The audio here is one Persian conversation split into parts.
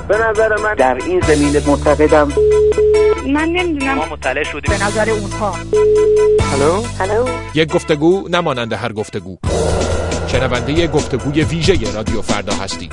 به نظر من در این زمینه معتقدم من نمیدونم، ما مطلع شدیم به نظر اونها. هلو یک گفتگو نمانند هر گفتگو. شنونده گفتگوی ویژه رادیو فردا هستی.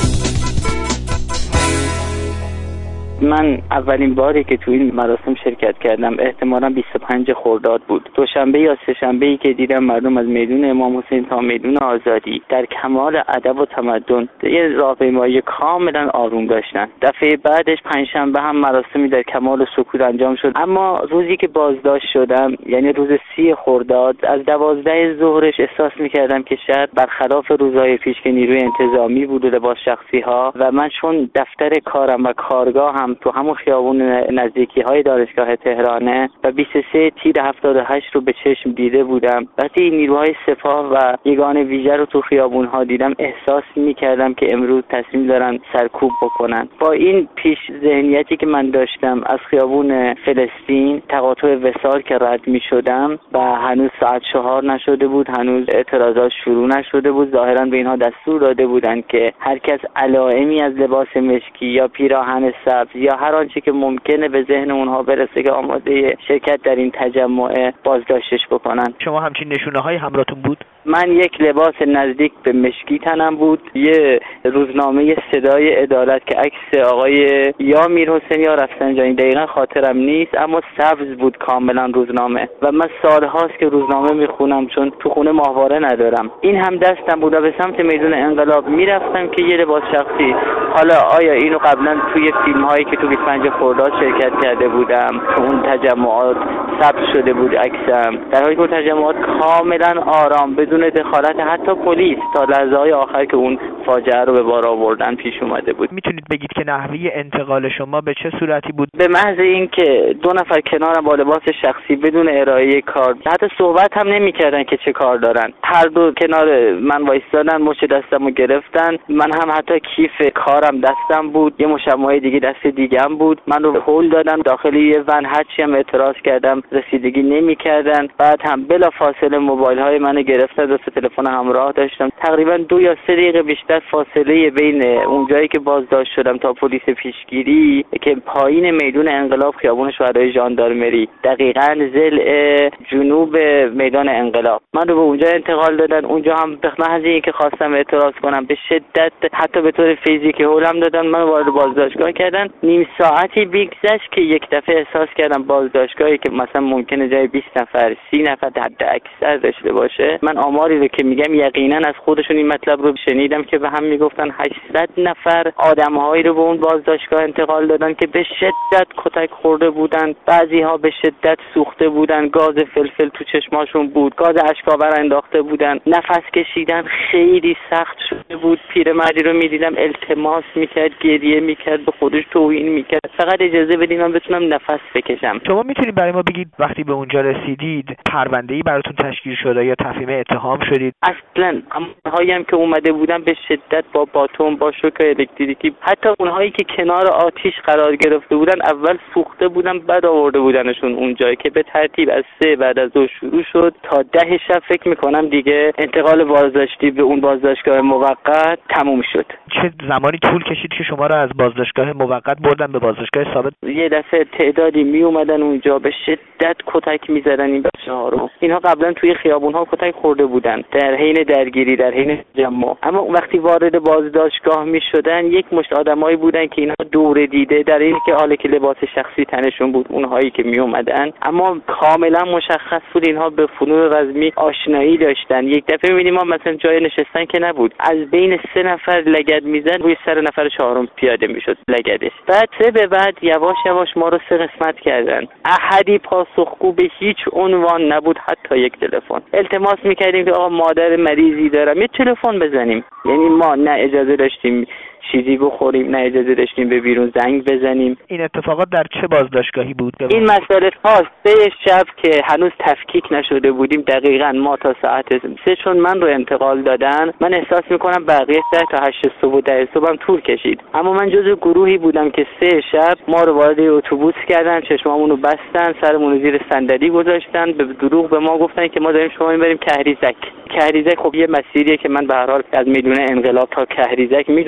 من اولین باری که تو این مراسم شرکت کردم احتمالاً 25 خرداد بود. دوشنبه یا سه‌شنبه‌ای که دیدم مردم از میدون امام حسین تا میدون آزادی در کمال ادب و تمدن یه راهپیمایی کاملا آروم داشتن. دفعه بعدش پنجشنبه هم مراسمی در کمال سکوت انجام شد. اما روزی که بازداشت شدم، یعنی روز 30 خرداد، از 12 ظهرش احساس می‌کردم که شاید برخلاف روزهای پیش که نیروی انتظامی بود و لباس شخصی‌ها و من چون دفتر کارم و کارگاهم تو همون خیابون نزدیکی‌های دانشگاه تهرانه و 23 تیر 78 رو به چشم دیده بودم، وقتی نیروهای سپاه و یگان ویژه رو تو خیابون‌ها دیدم احساس می‌کردم که امروز تصمیم دارن سرکوب بکنن. با این پیش ذهنیتی که من داشتم از خیابون فلسطین تقاطع وصال که رد می‌شدم و هنوز ساعت 4 نشده بود، هنوز اعتراضات شروع نشده بود، ظاهراً به اینها دستور داده بودند که هر کس علائمی از لباس مشکی یا پیراهن سبز یا هر آنچه که ممکنه به ذهن اونها برسه که آماده شرکت در این تجمع بازداشتش بکنن. شما همچین نشونه‌های همراهتون بود؟ من یک لباس نزدیک به مشکی تنم بود، یه روزنامه صدای عدالت که عکس آقای یا میرحسین یا رفسنجانی دقیقاً خاطرم نیست، اما سبز بود کاملا روزنامه و من سالهاست که روزنامه میخونم چون تو خونه ماهواره ندارم. این هم دستم بود و به سمت میدون انقلاب میرفتم که یه لباس شخصی، حالا آیا اینو قبلا توی فیلم‌هایی که تو 25 خرداد شرکت کرده بودم تو اون تجمعات ثبت شده بود عکسم، در حالی که اون تجمعات کاملا آرام بدون دخالت حتی پلیس تا لحظه‌های آخر که اون فاجعه رو به بار آوردن پیش اومده بود. میتونید بگید که نحوه انتقال شما به چه صورتی بود؟ به محض اینکه دو نفر کنارم با لباس شخصی بدون ارائه کارت حتی صحبت هم نمی‌کردن که چه کار دارن، هر دو کنار من وایسادن، مچ دستمو گرفتن، من هم حتی کیف کارم دستم بود، یه مشمعه دیگه دست دیگه‌ام بود، من رو هول دادن داخل یه ون، هرچی هم اعتراض کردم رسیدگی نمی‌کردن. بعد هم بلا فاصله موبایل‌های منو گرفتن، دو تا تلفن همراه داشتم. تقریبا 2 یا 3 دقیقه بیشتر فاصله بین اون جایی که بازداشت شدم تا پلیس پیشگیری که پایین میدون انقلاب خیابون شهدای ژاندارمری، دقیقاً ضلع جنوب میدان انقلاب، من رو به اونجا انتقال دادن. اونجا هم به محض اینکه خواستم اعتراض کنم به شدت حتی به طور فیزیکی هولم دادن، من وارد بازداشتگاه کردن. نیم ساعتی بگذشت که یک دفعه احساس کردم بازداشتگاهی که مثلا ممکنه جای 20 نفر 30 نفر حد اکثر داشته باشه، من آماری رو که میگم یقینا از خودشون این مطلب رو شنیدم که به هم میگفتن 800 نفر آدم‌هایی رو به اون بازداشتگاه انتقال دادن که به شدت کتک خورده بودن، بعضی‌ها به شدت سوخته بودن، گاز فلفل تو چشماشون بود، گاز اشک‌آور انداخته بودن، نفس کشیدن خیلی سخت شده بود. پیرمردی رو می‌دیدم التماس می‌کرد، گریه می‌کرد، به خودش توهین می‌کرد، فقط اجازه بدید من بتونم نفس بکشم. شما می‌تونید برای ما بگید وقتی به اونجا رسیدید پرونده‌ای براتون تشکیل شده یا تفهیم اتهام شدید؟ اصلا همونهایی هم که اومده بودن به شدت با باتون، با شوک الکتریکی، حتی اونهایی که کنار آتیش قرار گرفته بودن اول سوخته بودن بعد آورده بودنشون اونجایی که به ترتیب از 3 بعد از 2 شروع شد تا 10 شب فکر می‌کنم دیگه انتقال بازداشتی به اون بازداشتگاه موقت تموم شد. چه زمانی طول کشید که شما را از بازداشتگاه موقت بردن به بازداشتگاه ثابت؟ یه دفعه تعدادی می اومدن اونجا به شدت کتک می‌زدن این بچه‌ها رو. اینها قبلا توی خیابون‌ها کتک خورده بودن در حین درگیری، در حین جمع، اما وقتی وارد بازداشتگاه می‌شدن یک مشت آدمایی بودن که اینا دور دیده در این که حالا که لباس شخصی تنشون بود اونهایی که می اومدن، اما کاملا مشخص بود اینها به فنون رزمی آشنایی داشتن. یک دفعه می‌بینیم ما مثلا جای نشستن که نبود، از بین 3 نفر لگد میزن روی سر نفر 4م پیاده میشد لگدش. بعد به بعد یواش یواش ما رو 3 قسمت کردن. احدی پاسخگو به هیچ عنوان نبود، حتی یک تلفن. التماس میکردیم که آقا مادر مریضی دارم، یه تلفن بزنیم. یعنی ما نه اجازه داشتیم چیزی بخوریم، نه اجازه داشتیم به بیرون زنگ بزنیم. این اتفاقات در چه بازداشتگاهی بود؟ این مسئله تا 3 شب که هنوز تفکیک نشده بودیم، دقیقاً ما تا ساعت 3 چون من رو انتقال دادن، من احساس میکنم بقیه 10 تا 8 صبح و 10 صبح هم طول کشید، اما من جزو گروهی بودم که 3 شب ما رو وارد اتوبوس کردن، چشمامون رو بستن، سرمون رو زیر صندلی گذاشتن، به دروغ به ما گفتن که ما داریم شما میبریم کهریزک. کهریزک خب یه مسیریه که من به هر حال از میدون انقلاب تا کهریزک میدونم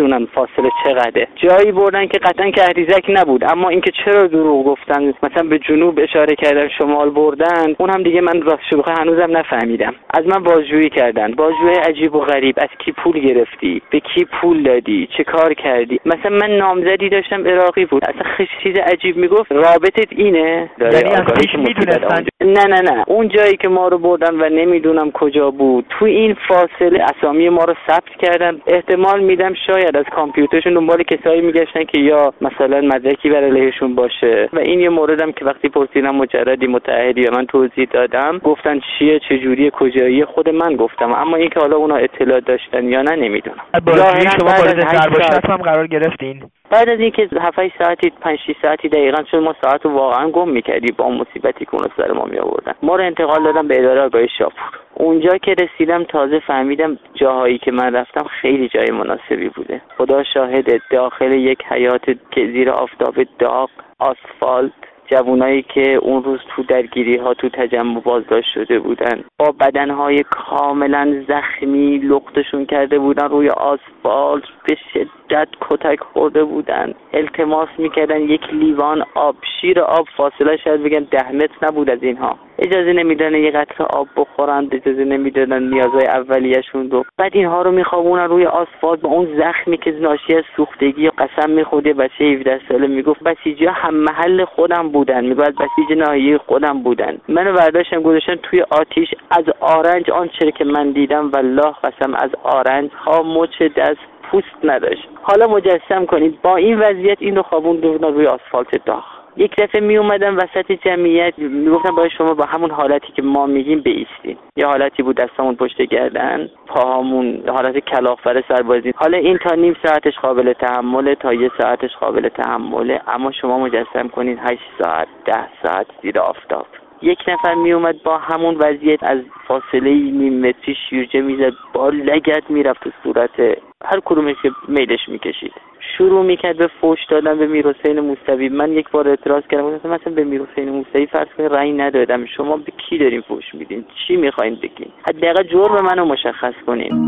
فاصله چقدره. جایی بردن که قطعا کهریزک نبود، اما اینکه چرا دروغ گفتن، مثلا به جنوب اشاره کردن، شمال بردن، اون هم دیگه من راست شبخه هنوزم نفهمیدم. از من بازجویی کردن، بازجویی عجیب و غریب. از کی پول گرفتی؟ به کی پول دادی؟ چه کار کردی؟ مثلا من نامزدی داشتم عراقی بود، اصلا خیلی چیز عجیب میگفت. رابطت اینه؟ یعنی از پیش میدونستن؟ نه اون جایی که ما رو بردن و نمیدونم کجا بود، تو این فاصله اسامی ما رو ثبت کردن. احتمال میدم شاید از کامپیوترشون دنبال کسایی میگشتن که یا مثلا مدرکی بر علیهشون باشه. و این یه موردم که وقتی پرسیدم مجردی متعهدی و من توضیح دادم، گفتن چیه، چه جوریه، کجایی، خود من گفتم. اما اینکه حالا اونا اطلاع داشتن یا نه نمیدونم. بازجویی شما وارد ضربشت هم قرار گرفتین؟ بعد از اینکه 7-8 ساعتی 5-6 ساعتی دقیقاً شد، ما ساعت رو واقعا گم می‌کردیم با مصیبتی که اون سر ما می‌آوردن. ما رو انتقال دادن به اداره آگاهی شاپور. اونجا که رسیدم تازه فهمیدم جاهایی که من رفتم خیلی جای مناسبی بوده. خدا شاهد، داخل یک حیاط که زیر آفتاب داغ، آسفالت، جوانایی که اون روز تو درگیری‌ها تو تجمع بازداشت شده بودن با بدنهای کاملا زخمی لختشون کرده بودن روی آسفالت، به شدت کتک خورده بودن، التماس میکردن یک لیوان آب، شیر آب، فاصله شاید بگن 10 متر نبود از اینها. اجازه نمیدادن یه قطره آب بخورن، اجازه نمیدادن نیازهای اولیه‌شون رو. بعد اینها رو میخوابونن روی آسفالت با اون زخمی که ناشی از سوختگی. قسم میخورد بچه 17 ساله میگفت بسیجی‌ها هم محل خودم بودن، میگفت بسیج ناحیه خودم بودن. منو برداشتن گذاشتن توی آتیش. از آرنج آنچه که من دیدم والله قسم از آرنج ها مچ دست پوست نداشت. حالا مجسم کنید با این وضعیت این رو خوابوندن روی آسفالت داغ. یک دفعه می اومدن وسط جمعیت میگفتن باید شما با همون حالتی که ما میگیم بایستین. یه حالتی بود دستامون پشت گردن، پاهامون حالت کلاغ‌فر سربازی. حالا این تا نیم ساعتش قابل تحمله، تا 1 ساعتش قابل تحمله، اما شما مجسم کنید 8 ساعت 10 ساعت زیر آفتاب. یک نفر می اومد با همون وضعیت از فاصله نیم متری شیرجه میزد، با لگد میرفت تو صورت هر کدومش که میلش میکشید. شروع میکرد به فوش دادن به میرحسین موسوی. من یک بار اعتراض کردم، گفتم مثلا به میرحسین موسوی فرض کنید رأی ندادم، شما به کی دارین فوش میدین؟ چی میخواین بگین؟ حداقل جرم منو مشخص کنین.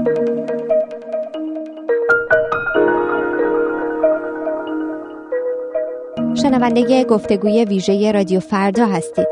شنونده گفتگوی ویژه رادیو فردا هستید.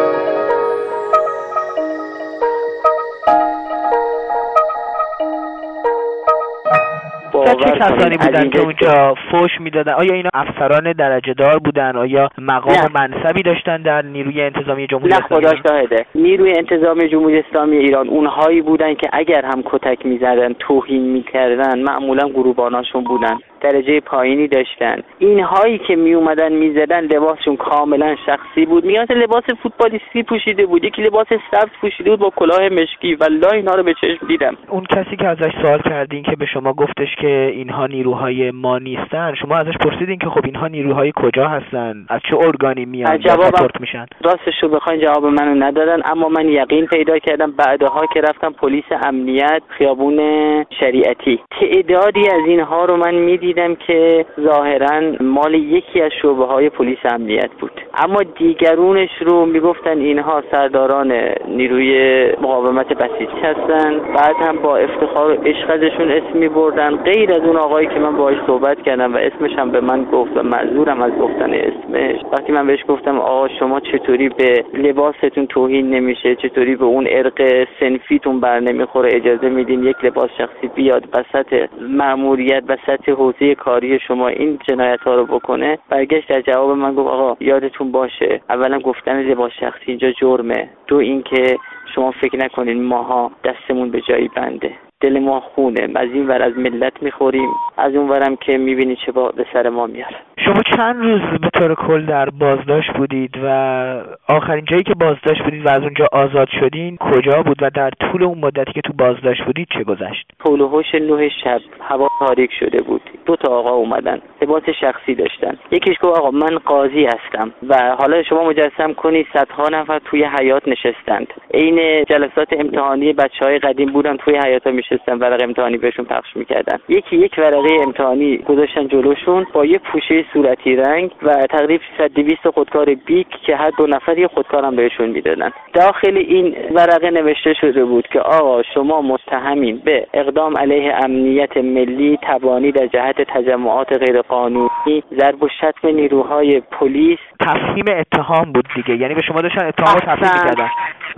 چه کسانی بودن که اونجا فوش میدادن؟ آیا اینا افسران درجه دار بودن؟ آیا مقام و منصبی داشتن در نیروی انتظامی جمهوری اسلامی؟ نه خدا شاهده، نیروی انتظامی جمهوری اسلامی ایران اونهایی بودن که اگر هم کتک میزدن، توهین میکردن، معمولا گروباناشون بودن، درجه پایینی داشتن. اینهایی که می اومدن میزدن لباسشون کاملا شخصی بود. میگن لباس فوتبالیستی پوشیده بود، یکی لباس سبز پوشیده بود با کلاه مشکی. والله اینا رو به چشم دیدم. اون کسی که ازش سوال کردین که به شما گفتش که اینها نیروهای ما نیستن، شما ازش پرسیدین که خب اینها نیروهای کجا هستن؟ از چه ارگانی میان؟ ساپورت میشن؟ راستش رو بخواین جواب منو ندادن، اما من یقین پیدا کردم بعدها که رفتم پلیس امنیت خیابون شریعتی، تعدادی از اینها رو من میدیدم که ظاهرا مال یکی از شعبه‌های پلیس امنیت بود، اما دیگرونش رو میگفتن اینها سرداران نیروی مقاومت بسیج هستن. بعد هم با افتخار و عشق ازشون اسم میبردن، غیر از اون آقایی که من باهاش صحبت کردم و اسمش هم به من گفت و معذورم از گفتن اسمش. وقتی من بهش گفتم آقا شما چطوری به لباستون توهین نمیشه، چطوری به اون ارق صنفیتون بر نمیخوره اجازه میدین یک لباس شخصی بیاد وسط مأموریت، وسط حوزه کاری شما این جنایت ها رو بکنه؟ برگشت در جواب من گفت آقا یادتون باشه اولا گفتن لباس شخصی اینجا جرمه، دو اینکه شما فکر نکنین ماها دستمون به جایی بنده، دل ما خونه، از این ور از ملت میخوریم، از اون ورم که میبینی چه با به سر ما میاره. شما چند روز به طور کل در بازداشت بودید و آخرین جایی که بازداشت بودید و از اونجا آزاد شدین کجا بود و در طول اون مدتی که تو بازداشت بودید چه گذشت؟ حول و حوش 9 شب هوا تاریک شده بود. 2 تا آقا اومدن، لباس شخصی داشتن. یکیش گفت آقا من قاضی هستم و حالا شما مجسم کنید صدها نفر توی حیاط نشستند. عین جلسات امتحانی بچهای قدیم بودن، توی حیاطا میشستن میشستن ورق امتحانی بهشون پخش میکردن. یک ورقه امتحانی گذاشتن جلوشون با یه پوشه صورتی رنگ و تقریبا 100-200 خودکار بیک که هر 2 نفر یه خودکارم بهشون میدادن. داخل این ورقه نوشته شده بود که آقا شما متهمین به اقدام علیه امنیت ملی، تبانی در جهت تجمعات غیرقانونی، ضرب و شتم نیروهای پلیس. تفهیم اتهام بود دیگه، یعنی به شما داشتن اتهام رو تفهیم می‌کردن.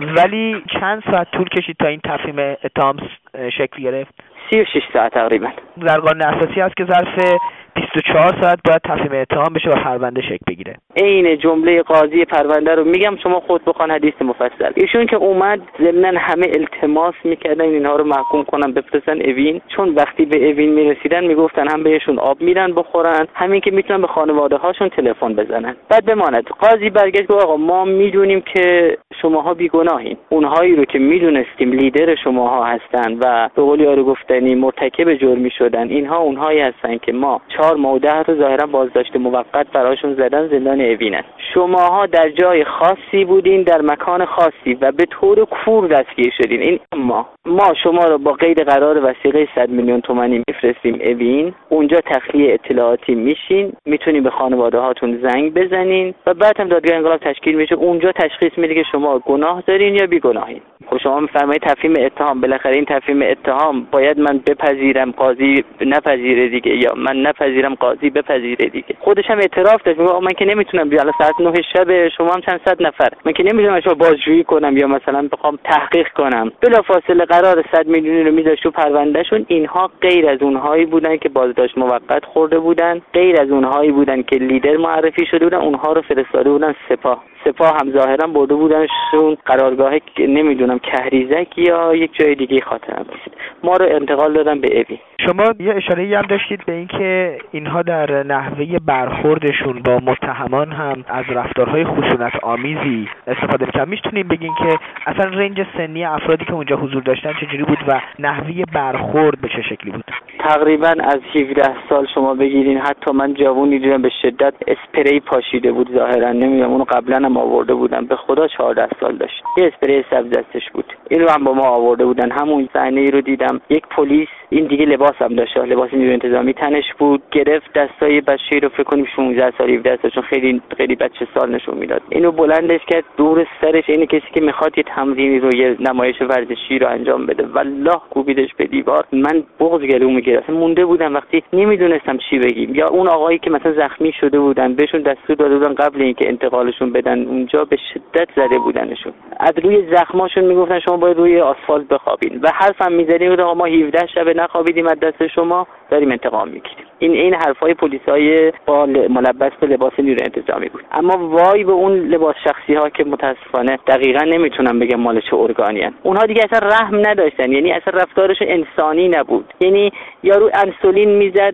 ولی چند ساعت طول کشید تا این تفهیم اتهام شکل گرفت؟ 36 ساعت تقریبا. در قانون اساسی هست که ظرف 24 ساعت باید تفهیم اتهام بشه و پرونده شکل بگیره. عین جمله قاضی پرونده رو میگم، شما خود بخوان حدیث مفصل. ایشون که اومد ضمن همه التماس میکردن اینها رو محکوم کنن بفرستن اوین، چون وقتی به اوین میرسیدن میگفتن هم بهشون آب میدن بخورن، همین که میتونن به خانواده هاشون تلفن بزنن. بعد بماند قاضی برگشت گفت آقا ما میدونیم که شماها بیگناهین، اونهایی رو که میدونستیم لیدر شماها هستن و به قول یارو گفتنی مرتکب جرمی شدن، اینها اونهایی هستن که ما 4 ماه رو ظاهرا بازداشت موقت براشون زدن زندان اوین. شماها در جای خاصی بودین، در مکان خاصی و به طور کور دستگیر شدین. این ما شما رو با قید قرار وثیقه 100 میلیون تومانی میفرستیم اوین، اونجا تخلیه اطلاعاتی میشین، میتونین به خانواده هاتون زنگ بزنین و بعد هم دادگاه انقلاب تشکیل میشه، اونجا تشخیص میده که شما گناه دارین یا بیگناهین. خب شما میفرمایید تفهیم اتهام، بالاخره این تفهیم اتهام باید من بپذیرم قاضی نپذیره دیگه، یا من نپذیرم قاضی بپذیره دیگه. خودش هم اعتراف داشت، میگه من که نمیتونم بیام ساعت 9 شب شما هم چند صد نفر، من که نمیتونم شما بازجویی کنم یا مثلا بخوام تحقیق کنم. بلافاصله قرار 100 میلیون رو میذاشت تو پروندهشون. اینها غیر از اونهایی بودن که بازداشت موقت خورده بودن، غیر از اونهایی بودن که لیدر معرفی شده بودن، اونها رو فرستاده بودن سپاه هم ظاهرا برده بودنشون قرارگاه نمیدونم کهریزک یا یک جای دیگه، خاطرم نیست. ما رو انتقال دادن به اوین. شما یه اشاره‌ای هم داشتید به اینکه اینها در نحوه برخوردشون با متهمان هم از رفتارهای خشونت آمیزی استفاده می‌کردن. میتونیم بگین که اصلا رنج سنی افرادی که اونجا حضور داشتن چجوری بود و نحوه برخورد به چه شکلی بود؟ تقریبا از 17 سال شما بگیرین، حتی من جوونی دیدم به شدت اسپری پاشیده بود ظاهرا، نمیدونم اونو قبلا هم آورده بودن، به خدا 14 سال داشت، یه اسپری سبز دستش بود، این رو هم با ما آورده بودن. همون صحنه ای رو دیدم، یک پلیس این دیگه لباس هم داشت، لباس نیروی انتظامی تنش بود، گرفت دستای بچه‌ای رو، فکر کنیم 16 سال 17 سالشون، خیلی بچه سال نشون میداد، اینو بلندش کرد دور سرش، اینه کسی که میخواد یه تمرینی رو، یه نمایش ورزشی رو انجام بده، والله کوبیدش به دیوار. من بغض گلوم میگیره، اصلا مونده بودم وقتی نمیدونستم چی بگیم. یا اون آقایی که مثلا زخمی شده بودن، بهشون دستور داده بودن قبل اینکه انتقالشون بدن اونجا، به شدت زده بودنشون، از روی زخماشون میگفتن شما باید روی آسفالت بخوابین و حرفم میزدیم بود آقا ما 17 شب نخوابیدیم از دست شما، داریم انتقام میگیریم. این حرفای پلیسای با ملبس به لباس نیروی انتظامی بود. اما وای به اون لباس شخصی ها که متاسفانه دقیقاً نمیتونم بگم مال چه ارگانی ان. اونها دیگه اصلا رحم نداشتن، یعنی اصلا رفتارشون انسانی نبود. یعنی یارو انسولین میزد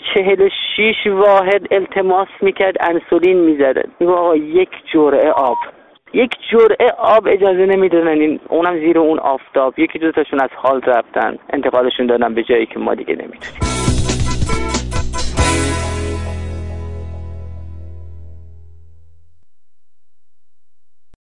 46 واحد التماس میکرد انسولین میزد، میگه آقا یک جرعه آب اجازه نمیدونن، اونم زیر اون آفتاب. یکی دو تاشون از حال رفتن، انتقالشون دادن به جایی که ما دیگه نمیتونیم.